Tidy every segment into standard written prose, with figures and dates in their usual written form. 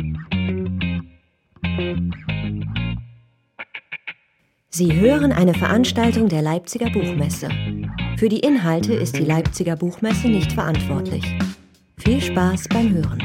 Sie hören eine Veranstaltung der Leipziger Buchmesse. Für die Inhalte ist die Leipziger Buchmesse nicht verantwortlich. Viel Spaß beim Hören.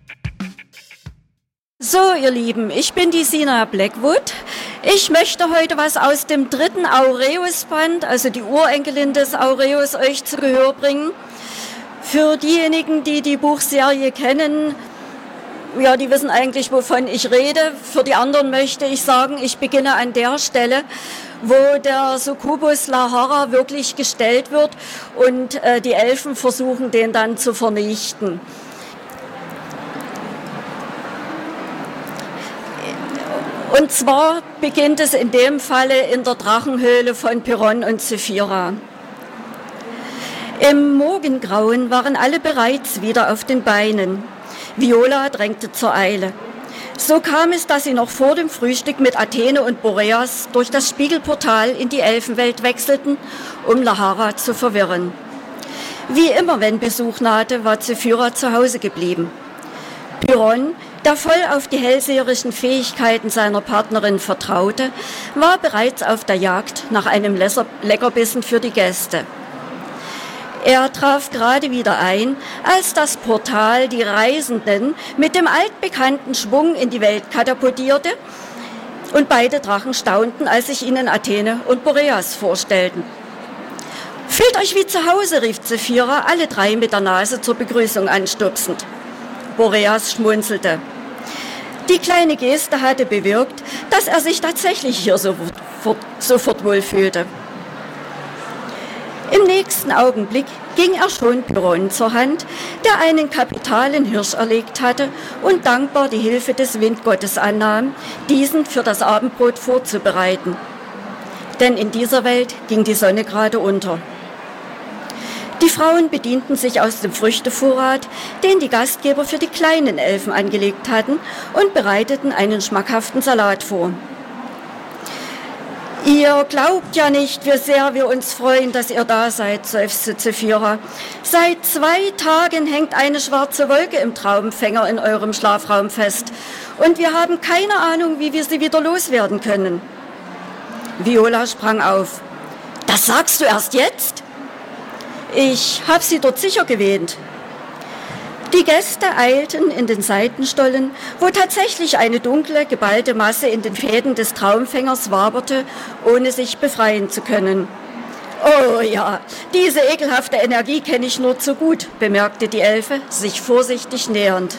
So, ihr Lieben, ich bin die Sina Blackwood. Ich möchte heute was aus dem 3. Aureus-Band, also die Urenkelin des Aureus, euch zu Gehör bringen. Für diejenigen, die die Buchserie kennen, ja, die wissen eigentlich, wovon ich rede. Für die anderen möchte ich sagen, ich beginne an der Stelle, wo der Succubus Lahara wirklich gestellt wird und die Elfen versuchen, den dann zu vernichten. Und zwar beginnt es in dem Falle in der Drachenhöhle von Pyrrhon und Zephira. Im Morgengrauen waren alle bereits wieder auf den Beinen. Viola drängte zur Eile. So kam es, dass sie noch vor dem Frühstück mit Athene und Boreas durch das Spiegelportal in die Elfenwelt wechselten, um Lahara zu verwirren. Wie immer, wenn Besuch nahte, war Zephira zu Hause geblieben. Pyrrhon, der voll auf die hellseherischen Fähigkeiten seiner Partnerin vertraute, war bereits auf der Jagd nach einem Leckerbissen für die Gäste. Er traf gerade wieder ein, als das Portal die Reisenden mit dem altbekannten Schwung in die Welt katapultierte und beide Drachen staunten, als sich ihnen Athene und Boreas vorstellten. »Fühlt euch wie zu Hause«, rief Zephira, alle drei mit der Nase zur Begrüßung anstupsend. Boreas schmunzelte. Die kleine Geste hatte bewirkt, dass er sich tatsächlich hier sofort wohlfühlte. Im nächsten Augenblick ging er schon Pyrrhon zur Hand, der einen kapitalen Hirsch erlegt hatte und dankbar die Hilfe des Windgottes annahm, diesen für das Abendbrot vorzubereiten. Denn in dieser Welt ging die Sonne gerade unter. Die Frauen bedienten sich aus dem Früchtevorrat, den die Gastgeber für die kleinen Elfen angelegt hatten, und bereiteten einen schmackhaften Salat vor. »Ihr glaubt ja nicht, wie sehr wir uns freuen, dass ihr da seid«, seufzte Zephira. »Seit 2 Tagen hängt eine schwarze Wolke im Traumfänger in eurem Schlafraum fest und wir haben keine Ahnung, wie wir sie wieder loswerden können.« Viola sprang auf. »Das sagst du erst jetzt?« »Ich habe sie dort sicher gewähnt.« Die Gäste eilten in den Seitenstollen, wo tatsächlich eine dunkle, geballte Masse in den Fäden des Traumfängers waberte, ohne sich befreien zu können. »Oh ja, diese ekelhafte Energie kenne ich nur zu gut«, bemerkte die Elfe, sich vorsichtig nähernd.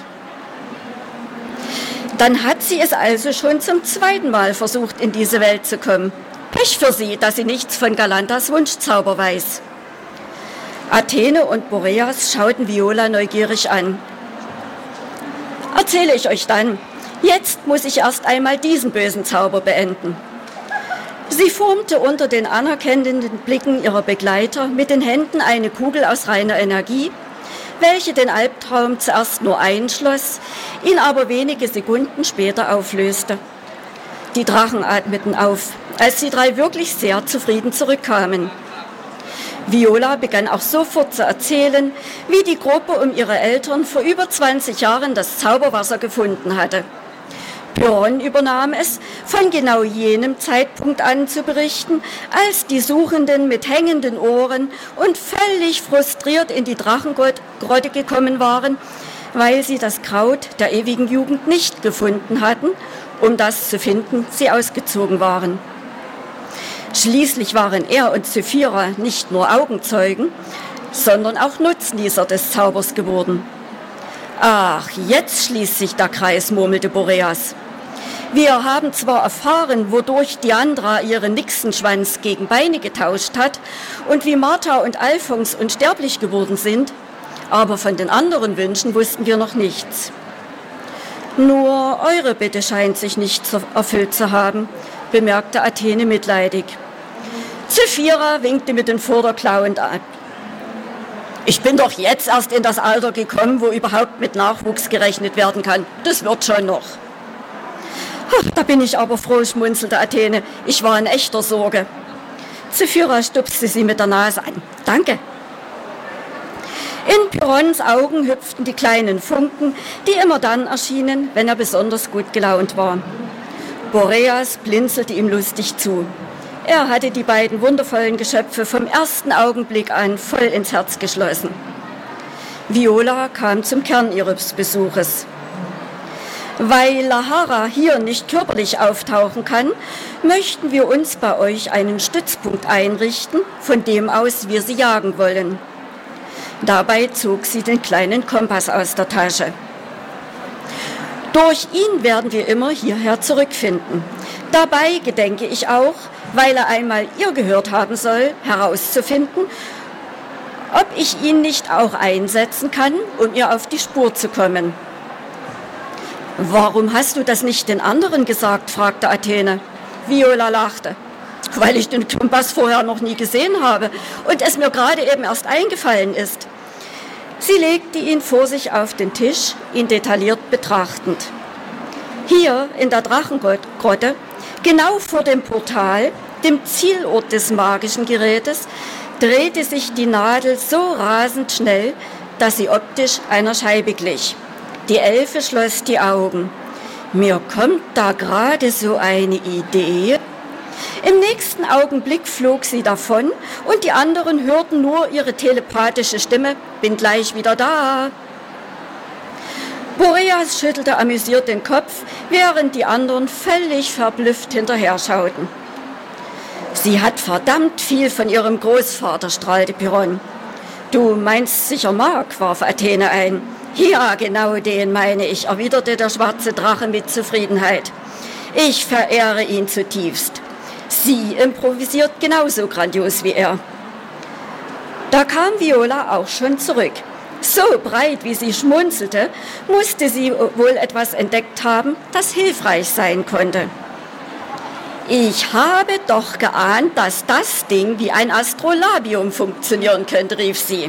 Dann hat sie es also schon zum 2. Mal versucht, in diese Welt zu kommen. Pech für sie, dass sie nichts von Galantas Wunschzauber weiß. Athene und Boreas schauten Viola neugierig an. »Erzähle ich euch dann. Jetzt muss ich erst einmal diesen bösen Zauber beenden.« Sie formte unter den anerkennenden Blicken ihrer Begleiter mit den Händen eine Kugel aus reiner Energie, welche den Albtraum zuerst nur einschloss, ihn aber wenige Sekunden später auflöste. Die Drachen atmeten auf, als die 3 wirklich sehr zufrieden zurückkamen. Viola begann auch sofort zu erzählen, wie die Gruppe um ihre Eltern vor über 20 Jahren das Zauberwasser gefunden hatte. Pyrrhon übernahm es, von genau jenem Zeitpunkt an zu berichten, als die Suchenden mit hängenden Ohren und völlig frustriert in die Drachengrotte gekommen waren, weil sie das Kraut der ewigen Jugend nicht gefunden hatten. Um das zu finden, sie ausgezogen waren. Schließlich waren er und Zephira nicht nur Augenzeugen, sondern auch Nutznießer des Zaubers geworden. »Ach, jetzt schließt sich der Kreis«, murmelte Boreas. »Wir haben zwar erfahren, wodurch Diandra ihren Nixenschwanz gegen Beine getauscht hat und wie Martha und Alphons unsterblich geworden sind, aber von den anderen Wünschen wussten wir noch nichts.« »Nur eure Bitte scheint sich nicht erfüllt zu haben«, bemerkte Athene mitleidig. Zephira winkte mit den Vorderklauen ab. »Ich bin doch jetzt erst in das Alter gekommen, wo überhaupt mit Nachwuchs gerechnet werden kann. Das wird schon noch.« »Ach, da bin ich aber froh«, schmunzelte Athene. »Ich war in echter Sorge.« Zephira stupste sie mit der Nase an. »Danke.« In Pyrrhons Augen hüpften die kleinen Funken, die immer dann erschienen, wenn er besonders gut gelaunt war. Boreas blinzelte ihm lustig zu. Er hatte die beiden wundervollen Geschöpfe vom ersten Augenblick an voll ins Herz geschlossen. Viola kam zum Kern ihres Besuches. Weil Lahara hier nicht körperlich auftauchen kann, möchten wir uns bei euch einen Stützpunkt einrichten, von dem aus wir sie jagen wollen. Dabei zog sie den kleinen Kompass aus der Tasche. Durch ihn werden wir immer hierher zurückfinden. Dabei gedenke ich auch, weil er einmal ihr gehört haben soll, herauszufinden, ob ich ihn nicht auch einsetzen kann, um ihr auf die Spur zu kommen. »Warum hast du das nicht den anderen gesagt?« fragte Athene. Viola lachte. »Weil ich den Kompass vorher noch nie gesehen habe und es mir gerade eben erst eingefallen ist.« Sie legte ihn vor sich auf den Tisch, ihn detailliert betrachtend. Hier in der Drachengrotte, genau vor dem Portal, dem Zielort des magischen Gerätes, drehte sich die Nadel so rasend schnell, dass sie optisch einer Scheibe glich. Die Elfe schloss die Augen. »Mir kommt da gerade so eine Idee.« Im nächsten Augenblick flog sie davon und die anderen hörten nur ihre telepathische Stimme: »Bin gleich wieder da.« Boreas schüttelte amüsiert den Kopf, während die anderen völlig verblüfft hinterher schauten. »Sie hat verdammt viel von ihrem Großvater«, strahlte Pyrrhon. »Du meinst sicher Mark«, warf Athene ein. »Ja, genau den meine ich«, erwiderte der schwarze Drache mit Zufriedenheit. »Ich verehre ihn zutiefst. Sie improvisiert genauso grandios wie er.« Da kam Viola auch schon zurück. So breit, wie sie schmunzelte, musste sie wohl etwas entdeckt haben, das hilfreich sein konnte. »Ich habe doch geahnt, dass das Ding wie ein Astrolabium funktionieren könnte«, rief sie.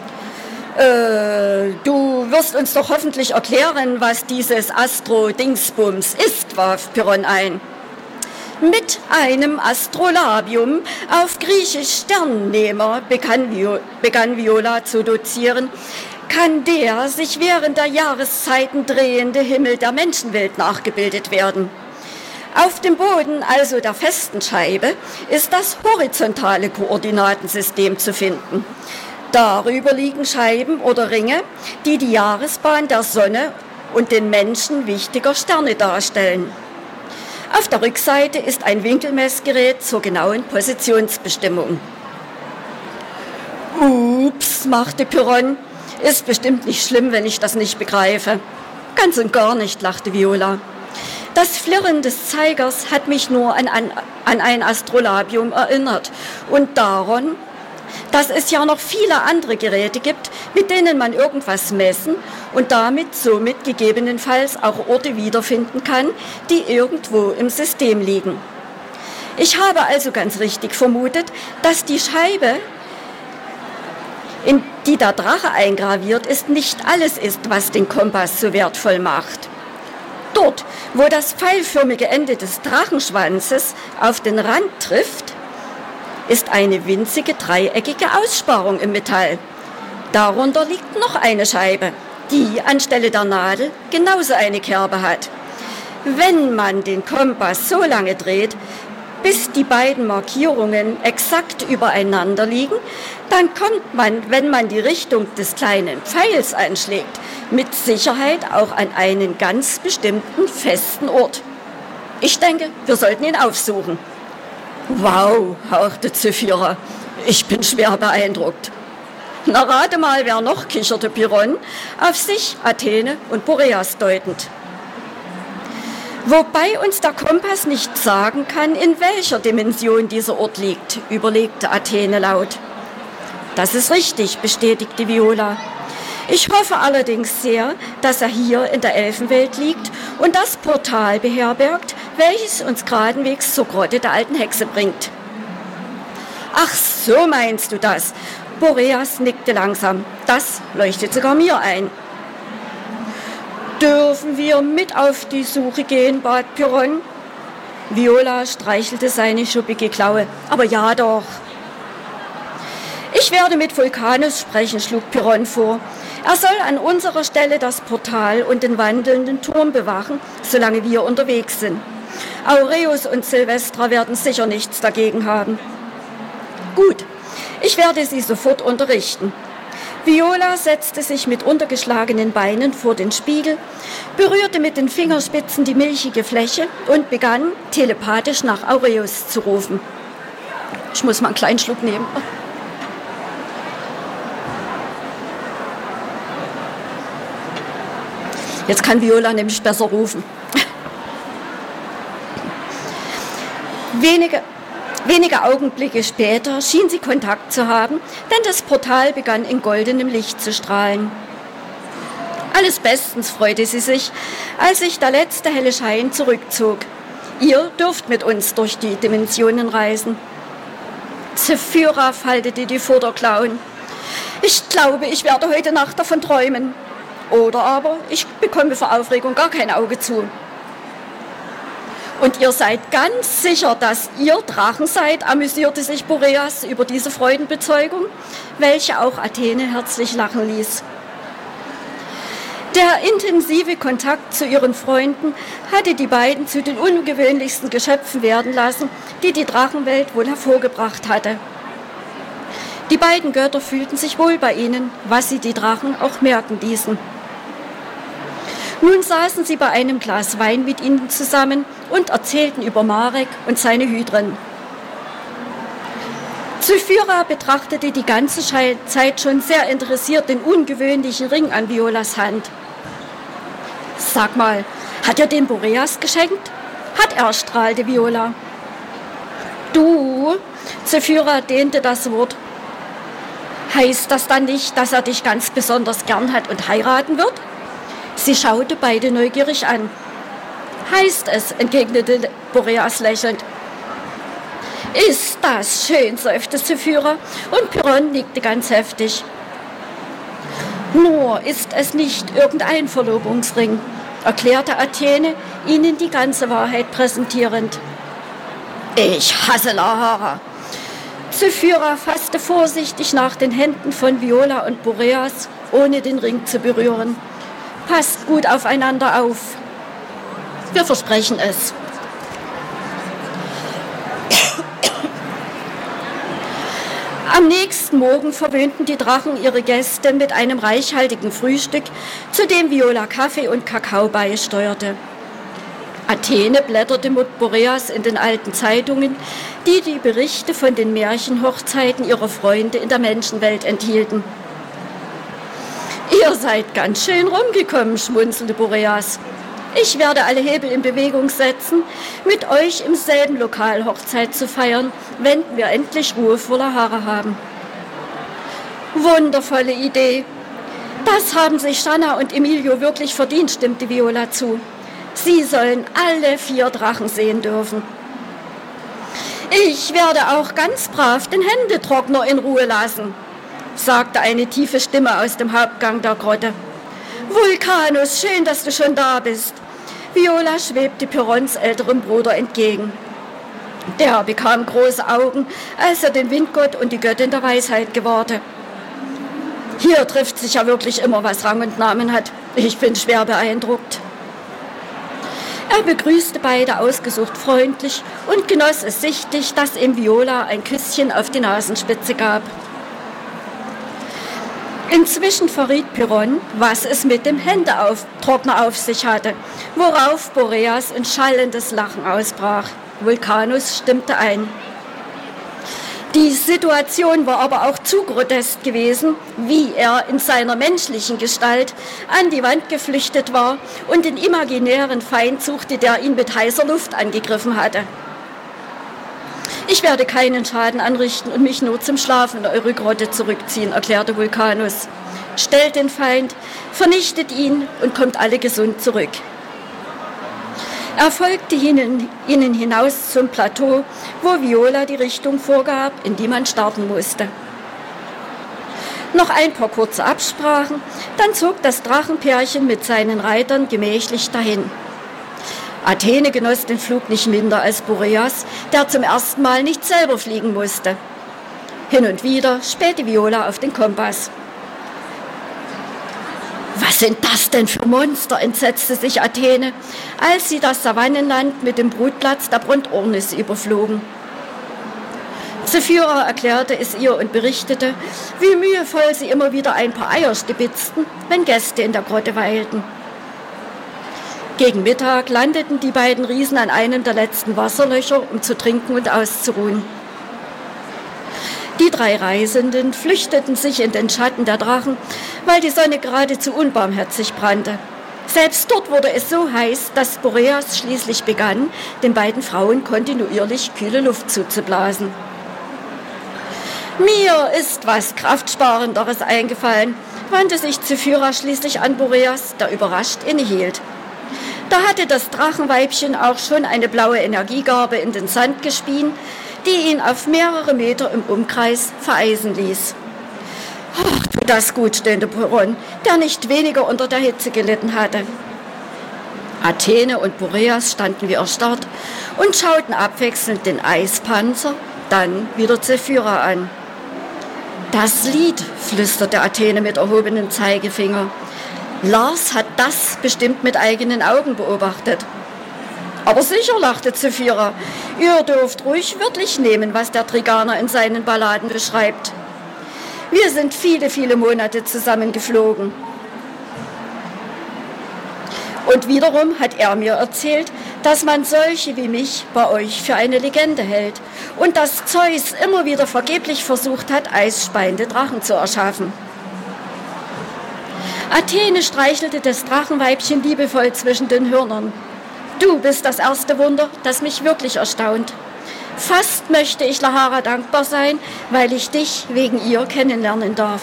Du wirst uns doch hoffentlich erklären, was dieses Astro-Dingsbums ist«, warf Pyrrhon ein. »Mit einem Astrolabium, auf Griechisch Sternnehmer«, begann Viola zu dozieren, »kann der sich während der Jahreszeiten drehende Himmel der Menschenwelt nachgebildet werden. Auf dem Boden, also der festen Scheibe, ist das horizontale Koordinatensystem zu finden. Darüber liegen Scheiben oder Ringe, die die Jahresbahn der Sonne und den Menschen wichtiger Sterne darstellen. Auf der Rückseite ist ein Winkelmessgerät zur genauen Positionsbestimmung.« »Ups«, machte Pyrrhon, »ist bestimmt nicht schlimm, wenn ich das nicht begreife.« »Ganz und gar nicht«, lachte Viola. »Das Flirren des Zeigers hat mich nur an ein Astrolabium erinnert und daran, dass es ja noch viele andere Geräte gibt, mit denen man irgendwas messen und somit gegebenenfalls auch Orte wiederfinden kann, die irgendwo im System liegen. Ich habe also ganz richtig vermutet, dass die Scheibe, in die der Drache eingraviert ist, nicht alles ist, was den Kompass so wertvoll macht. Dort, wo das pfeilförmige Ende des Drachenschwanzes auf den Rand trifft, ist eine winzige dreieckige Aussparung im Metall. Darunter liegt noch eine Scheibe, die anstelle der Nadel genauso eine Kerbe hat. Wenn man den Kompass so lange dreht, bis die beiden Markierungen exakt übereinander liegen, dann kommt man, wenn man die Richtung des kleinen Pfeils anschlägt, mit Sicherheit auch an einen ganz bestimmten festen Ort. Ich denke, wir sollten ihn aufsuchen.« »Wow«, hauchte Zephyra, »ich bin schwer beeindruckt.« »Na, rate mal, wer noch«, kicherte Pyrrhon, auf sich, Athene und Boreas deutend. »Wobei uns der Kompass nicht sagen kann, in welcher Dimension dieser Ort liegt«, überlegte Athene laut. »Das ist richtig«, bestätigte Viola. »Ich hoffe allerdings sehr, dass er hier in der Elfenwelt liegt und das Portal beherbergt, welches uns geradenwegs zur Grotte der alten Hexe bringt.« »Ach, so meinst du das?« Boreas nickte langsam. »Das leuchtet sogar mir ein.« »Dürfen wir mit auf die Suche gehen?«, bat Pyrrhon. Viola streichelte seine schuppige Klaue. »Aber ja doch.« Ich werde mit Vulcanus sprechen, schlug Pyrrhon vor. Er soll an unserer Stelle das Portal und den wandelnden Turm bewachen, solange wir unterwegs sind. Aureus und Silvestra werden sicher nichts dagegen haben. Gut, ich werde sie sofort unterrichten. Viola setzte sich mit untergeschlagenen Beinen vor den Spiegel, berührte mit den Fingerspitzen die milchige Fläche und begann, telepathisch nach Aureus zu rufen. Ich muss mal einen kleinen Schluck nehmen. Jetzt kann Viola nämlich besser rufen. Wenige Augenblicke später schien sie Kontakt zu haben, denn das Portal begann in goldenem Licht zu strahlen. Alles bestens, freute sie sich, als sich der letzte helle Schein zurückzog. Ihr dürft mit uns durch die Dimensionen reisen. Zephyra faltete die Vorderklauen. Ich glaube, ich werde heute Nacht davon träumen. Oder aber ich bekomme vor Aufregung gar kein Auge zu. Und ihr seid ganz sicher, dass ihr Drachen seid, amüsierte sich Boreas über diese Freudenbezeugung, welche auch Athene herzlich lachen ließ. Der intensive Kontakt zu ihren Freunden hatte die beiden zu den ungewöhnlichsten Geschöpfen werden lassen, die die Drachenwelt wohl hervorgebracht hatte. Die beiden Götter fühlten sich wohl bei ihnen, was sie die Drachen auch merken ließen. Nun saßen sie bei einem Glas Wein mit ihnen zusammen und erzählten über Marek und seine Hydren. Zephyra betrachtete die ganze Zeit schon sehr interessiert den ungewöhnlichen Ring an Violas Hand. Sag mal, hat er den Boreas geschenkt? Hat er, strahlte Viola. Du, Zephyra dehnte das Wort. Heißt das dann nicht, dass er dich ganz besonders gern hat und heiraten wird? Sie schaute beide neugierig an. Heißt es, entgegnete Boreas lächelnd. Ist das schön, seufzte Zephyra und Pyrrhon nickte ganz heftig. Nur ist es nicht irgendein Verlobungsring, erklärte Athene, ihnen die ganze Wahrheit präsentierend. Ich hasse Lahara. Zephyra fasste vorsichtig nach den Händen von Viola und Boreas, ohne den Ring zu berühren. Passt gut aufeinander auf. Wir versprechen es. Am nächsten Morgen verwöhnten die Drachen ihre Gäste mit einem reichhaltigen Frühstück, zu dem Viola Kaffee und Kakao beisteuerte. Athene blätterte mit Boreas in den alten Zeitungen, die die Berichte von den Märchenhochzeiten ihrer Freunde in der Menschenwelt enthielten. Ihr seid ganz schön rumgekommen, schmunzelte Boreas. Ich werde alle Hebel in Bewegung setzen, mit euch im selben Lokal Hochzeit zu feiern, wenn wir endlich Ruhe vor Lahara haben. Wundervolle Idee. Das haben sich Shanna und Emilio wirklich verdient, stimmte Viola zu. Sie sollen alle 4 Drachen sehen dürfen. Ich werde auch ganz brav den Händetrockner in Ruhe lassen, sagte eine tiefe Stimme aus dem Hauptgang der Grotte. Vulcanus, schön, dass du schon da bist. Viola schwebte Pyrrhons älterem Bruder entgegen. Der bekam große Augen, als er den Windgott und die Göttin der Weisheit gewahrte. Hier trifft sich ja wirklich immer, was Rang und Namen hat. Ich bin schwer beeindruckt. Er begrüßte beide ausgesucht freundlich und genoss es sichtlich, dass ihm Viola ein Küsschen auf die Nasenspitze gab. Inzwischen verriet Pyrrhon, was es mit dem Händetrockner auf sich hatte, worauf Boreas in schallendes Lachen ausbrach. Vulcanus stimmte ein. Die Situation war aber auch zu grotesk gewesen, wie er in seiner menschlichen Gestalt an die Wand geflüchtet war und den imaginären Feind suchte, der ihn mit heißer Luft angegriffen hatte. Ich werde keinen Schaden anrichten und mich nur zum Schlafen in eure Grotte zurückziehen, erklärte Vulcanus. Stellt den Feind, vernichtet ihn und kommt alle gesund zurück. Er folgte ihnen hinaus zum Plateau, wo Viola die Richtung vorgab, in die man starten musste. Noch ein paar kurze Absprachen, dann zog das Drachenpärchen mit seinen Reitern gemächlich dahin. Athene genoss den Flug nicht minder als Boreas, der zum ersten Mal nicht selber fliegen musste. Hin und wieder spähte Viola auf den Kompass. Was sind das denn für Monster, entsetzte sich Athene, als sie das Savannenland mit dem Brutplatz der Brontornis überflogen. Zephyra erklärte es ihr und berichtete, wie mühevoll sie immer wieder ein paar Eier stibitzten, wenn Gäste in der Grotte weilten. Gegen Mittag landeten die beiden Riesen an einem der letzten Wasserlöcher, um zu trinken und auszuruhen. Die 3 Reisenden flüchteten sich in den Schatten der Drachen, weil die Sonne geradezu unbarmherzig brannte. Selbst dort wurde es so heiß, dass Boreas schließlich begann, den beiden Frauen kontinuierlich kühle Luft zuzublasen. Mir ist was Kraftsparenderes eingefallen, wandte sich Zephyra schließlich an Boreas, der überrascht innehielt. Da hatte das Drachenweibchen auch schon eine blaue Energiegarbe in den Sand gespien, die ihn auf mehrere Meter im Umkreis vereisen ließ. Ach, tut das gut, stöhnte Piron, der nicht weniger unter der Hitze gelitten hatte. Athene und Boreas standen wie erstarrt und schauten abwechselnd den Eispanzer, dann wieder Zephyra an. Das Lied, flüsterte Athene mit erhobenem Zeigefinger. Lars hat das bestimmt mit eigenen Augen beobachtet. Aber sicher, lachte Zephyra, ihr dürft ruhig wörtlich nehmen, was der Triganer in seinen Balladen beschreibt. Wir sind viele, viele Monate zusammen geflogen. Und wiederum hat er mir erzählt, dass man solche wie mich bei euch für eine Legende hält und dass Zeus immer wieder vergeblich versucht hat, eisspeiende Drachen zu erschaffen. Athene streichelte das Drachenweibchen liebevoll zwischen den Hörnern. Du bist das erste Wunder, das mich wirklich erstaunt. Fast möchte ich Lahara dankbar sein, weil ich dich wegen ihr kennenlernen darf.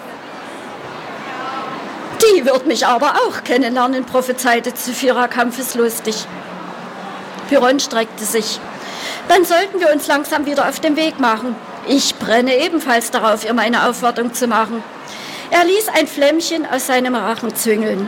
Die wird mich aber auch kennenlernen, prophezeite Zephyra kampfeslustig. Piron streckte sich. Dann sollten wir uns langsam wieder auf den Weg machen. Ich brenne ebenfalls darauf, ihr meine Aufwartung zu machen. Er ließ ein Flämmchen aus seinem Rachen züngeln.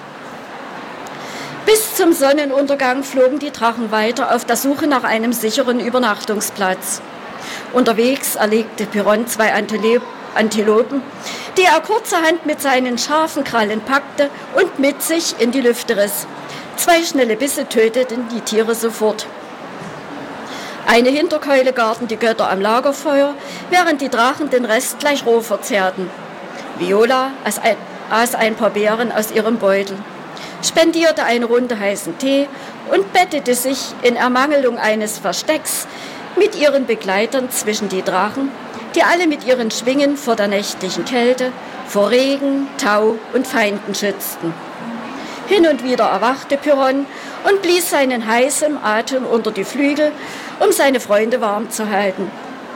Bis zum Sonnenuntergang flogen die Drachen weiter auf der Suche nach einem sicheren Übernachtungsplatz. Unterwegs erlegte Piron 2 Antilopen, die er kurzerhand mit seinen scharfen Krallen packte und mit sich in die Lüfte riss. 2 schnelle Bisse töteten die Tiere sofort. Eine Hinterkeule garten die Götter am Lagerfeuer, während die Drachen den Rest gleich roh verzehrten. Viola aß ein paar Beeren aus ihrem Beutel, spendierte eine Runde heißen Tee und bettete sich in Ermangelung eines Verstecks mit ihren Begleitern zwischen die Drachen, die alle mit ihren Schwingen vor der nächtlichen Kälte, vor Regen, Tau und Feinden schützten. Hin und wieder erwachte Piron und blies seinen heißen Atem unter die Flügel, um seine Freunde warm zu halten.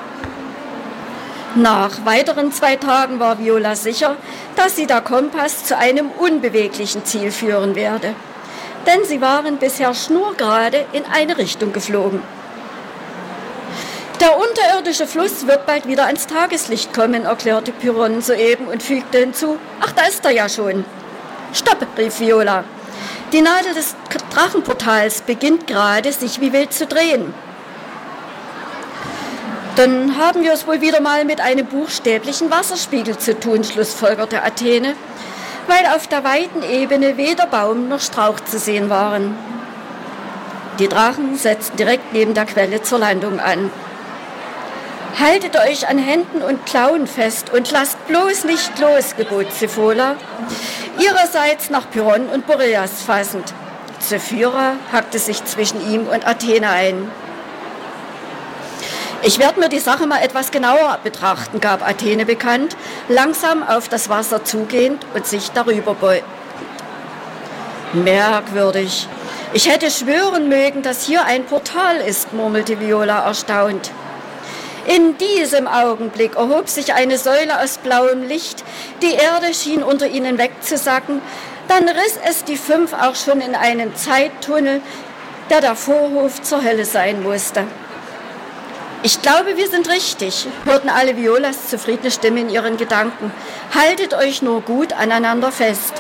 Nach weiteren 2 Tagen war Viola sicher, dass sie der Kompass zu einem unbeweglichen Ziel führen werde. Denn sie waren bisher schnurgerade in eine Richtung geflogen. Der unterirdische Fluss wird bald wieder ans Tageslicht kommen, erklärte Piron soeben und fügte hinzu, ach, da ist er ja schon. Stopp, rief Viola. Die Nadel des Drachenportals beginnt gerade, sich wie wild zu drehen. Dann haben wir es wohl wieder mal mit einem buchstäblichen Wasserspiegel zu tun, schlussfolgerte Athene, weil auf der weiten Ebene weder Baum noch Strauch zu sehen waren. Die Drachen setzten direkt neben der Quelle zur Landung an. Haltet euch an Händen und Klauen fest und lasst bloß nicht los, gebot Zephola, ihrerseits nach Piron und Boreas fassend. Zephyra hackte sich zwischen ihm und Athene ein. Ich werde mir die Sache mal etwas genauer betrachten, gab Athene bekannt, langsam auf das Wasser zugehend und sich darüber beugend. Merkwürdig. Ich hätte schwören mögen, dass hier ein Portal ist, murmelte Viola erstaunt. In diesem Augenblick erhob sich eine Säule aus blauem Licht, die Erde schien unter ihnen wegzusacken, dann riss es die 5 auch schon in einen Zeittunnel, der Vorhof zur Hölle sein musste. Ich glaube, wir sind richtig, hörten alle Violas zufriedene Stimme in ihren Gedanken. Haltet euch nur gut aneinander fest.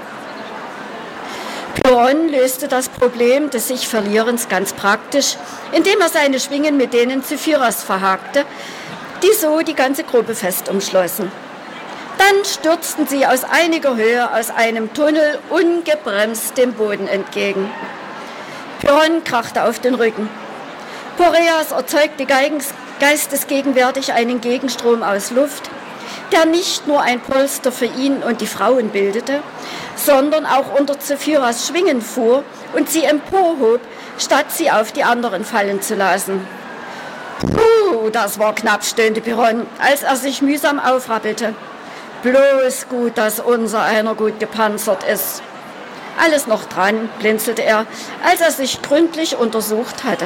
Piron löste das Problem des sich Verlierens ganz praktisch, indem er seine Schwingen mit denen Zephyras verhakte, die so die ganze Gruppe fest umschlossen. Dann stürzten sie aus einiger Höhe aus einem Tunnel ungebremst dem Boden entgegen. Pyrrhon krachte auf den Rücken. Boreas erzeugte geistesgegenwärtig einen Gegenstrom aus Luft, der nicht nur ein Polster für ihn und die Frauen bildete, sondern auch unter Zephyras Schwingen fuhr und sie emporhob, statt sie auf die anderen fallen zu lassen. »Puh, das war knapp«, stöhnte Pyrrhon, als er sich mühsam aufrappelte. »Bloß gut, dass unser einer gut gepanzert ist.« »Alles noch dran«, blinzelte er, als er sich gründlich untersucht hatte.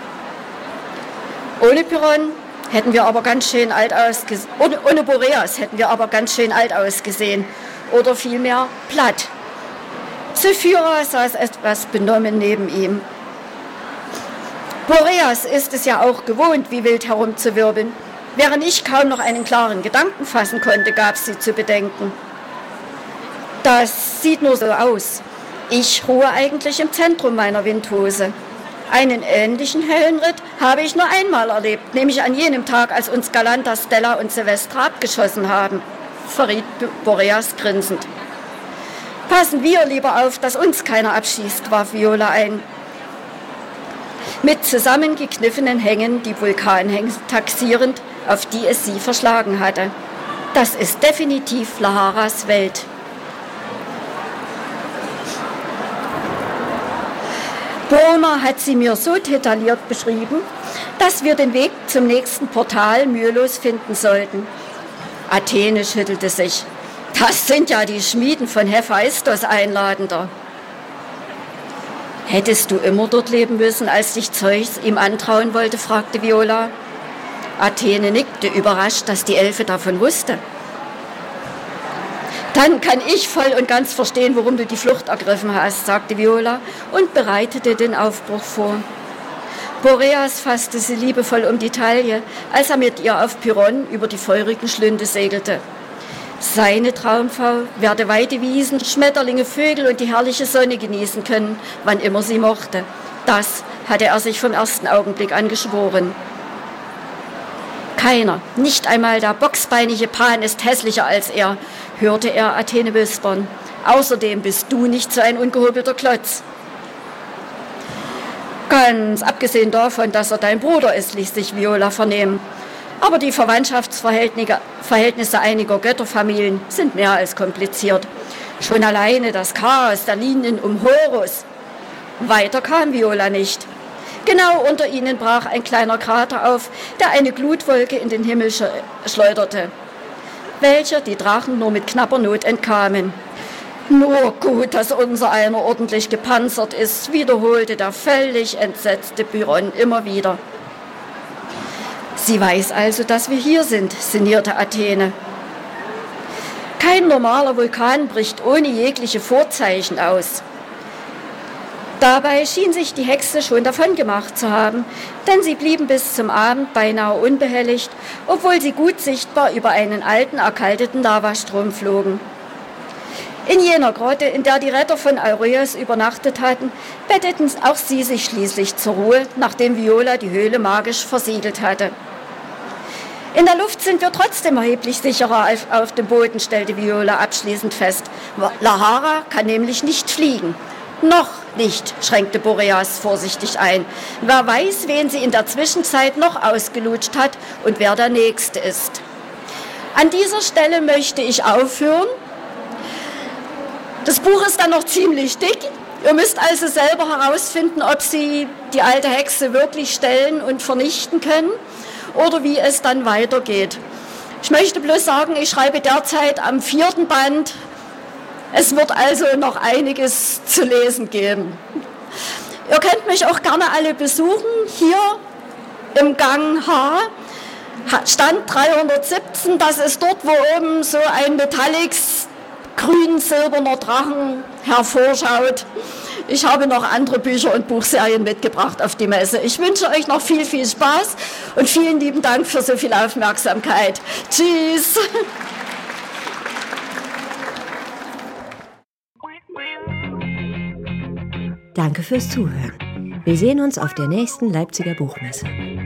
Ohne Pyrrhon hätten wir aber ganz schön alt ausgesehen. Ohne Boreas hätten wir aber ganz schön alt ausgesehen. Oder vielmehr platt. Zephyra saß etwas benommen neben ihm. Boreas ist es ja auch gewohnt, wie wild herumzuwirbeln. Während ich kaum noch einen klaren Gedanken fassen konnte, gab sie zu bedenken. Das sieht nur so aus. Ich ruhe eigentlich im Zentrum meiner Windhose. Einen ähnlichen Höllenritt habe ich nur einmal erlebt, nämlich an jenem Tag, als uns Galanta, Stella und Silvestra abgeschossen haben, verriet Boreas grinsend. Passen wir lieber auf, dass uns keiner abschießt, warf Viola ein. Mit zusammengekniffenen Hängen die Vulkanhänge taxierend, auf die es sie verschlagen hatte. Das ist definitiv Laharas Welt. Bohmer hat sie mir so detailliert beschrieben, dass wir den Weg zum nächsten Portal mühelos finden sollten. Athene schüttelte sich. Das sind ja die Schmieden von Hephaistos einladender. Hättest du immer dort leben müssen, als dich Zeus ihm antrauen wollte, fragte Viola. Athene nickte, überrascht, dass die Elfe davon wusste. Dann kann ich voll und ganz verstehen, warum du die Flucht ergriffen hast, sagte Viola und bereitete den Aufbruch vor. Boreas fasste sie liebevoll um die Taille, als er mit ihr auf Pyrrhon über die feurigen Schlünde segelte. Seine Traumfrau werde weite Wiesen, Schmetterlinge, Vögel und die herrliche Sonne genießen können, wann immer sie mochte. Das hatte er sich vom ersten Augenblick an geschworen. Keiner, nicht einmal der bocksbeinige Pan ist hässlicher als er, hörte er Athene wispern. Außerdem bist du nicht so ein ungehobelter Klotz. Ganz abgesehen davon, dass er dein Bruder ist, ließ sich Viola vernehmen. Aber die Verhältnisse einiger Götterfamilien sind mehr als kompliziert. Schon alleine das Chaos der Linien um Horus. Weiter kam Viola nicht. Genau unter ihnen brach ein kleiner Krater auf, der eine Glutwolke in den Himmel schleuderte, welcher die Drachen nur mit knapper Not entkamen. Nur gut, dass unser einer ordentlich gepanzert ist, wiederholte der völlig entsetzte Pyrrhon immer wieder. Sie weiß also, dass wir hier sind, sinnierte Athene. Kein normaler Vulkan bricht ohne jegliche Vorzeichen aus. Dabei schien sich die Hexe schon davongemacht zu haben, denn sie blieben bis zum Abend beinahe unbehelligt, obwohl sie gut sichtbar über einen alten, erkalteten Lavastrom flogen. In jener Grotte, in der die Retter von Aureus übernachtet hatten, betteten auch sie sich schließlich zur Ruhe, nachdem Viola die Höhle magisch versiegelt hatte. In der Luft sind wir trotzdem erheblich sicherer als auf dem Boden, stellte Viola abschließend fest. Lahara kann nämlich nicht fliegen. Noch nicht, schränkte Boreas vorsichtig ein. Wer weiß, wen sie in der Zwischenzeit noch ausgelutscht hat und wer der Nächste ist. An dieser Stelle möchte ich aufhören. Das Buch ist dann noch ziemlich dick. Ihr müsst also selber herausfinden, ob Sie die alte Hexe wirklich stellen und vernichten können oder wie es dann weitergeht. Ich möchte bloß sagen, ich schreibe derzeit am 4. Band. Es wird also noch einiges zu lesen geben. Ihr könnt mich auch gerne alle besuchen. Hier im Gang H, Stand 317. Das ist dort, wo oben so ein Metallics grün-silberner Drachen hervorschaut. Ich habe noch andere Bücher und Buchserien mitgebracht auf die Messe. Ich wünsche euch noch viel, viel Spaß und vielen lieben Dank für so viel Aufmerksamkeit. Tschüss! Danke fürs Zuhören. Wir sehen uns auf der nächsten Leipziger Buchmesse.